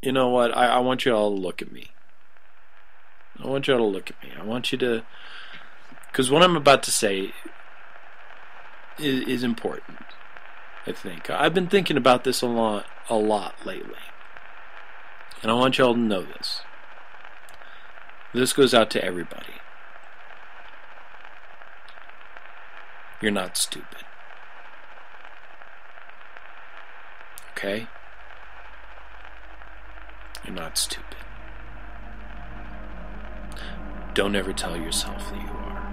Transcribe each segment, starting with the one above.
you know what? I want you all to look at me. I want you all to look at me. I want you to, because what I'm about to say is important. I think I've been thinking about this a lot lately, and I want you all to know this. This goes out to everybody. You're not stupid. Okay? You're not stupid. Don't ever tell yourself that you are.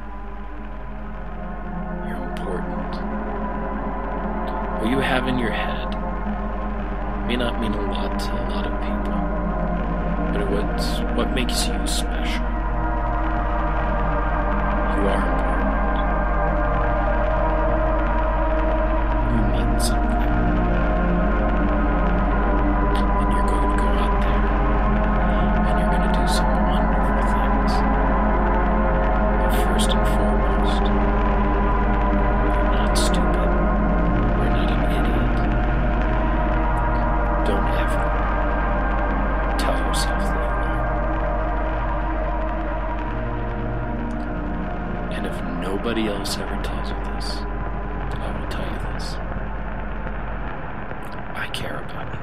You're important. What you have in your head may not mean a lot to a lot of people, but it's what makes you special. You are important. You mean something. And you're going to go out there and you're going to do some wonderful things. But first and foremost, you're not stupid. You're not an idiot. Don't ever tell yourself that you are. And if nobody else ever tells you this, I will tell you this. I care about you.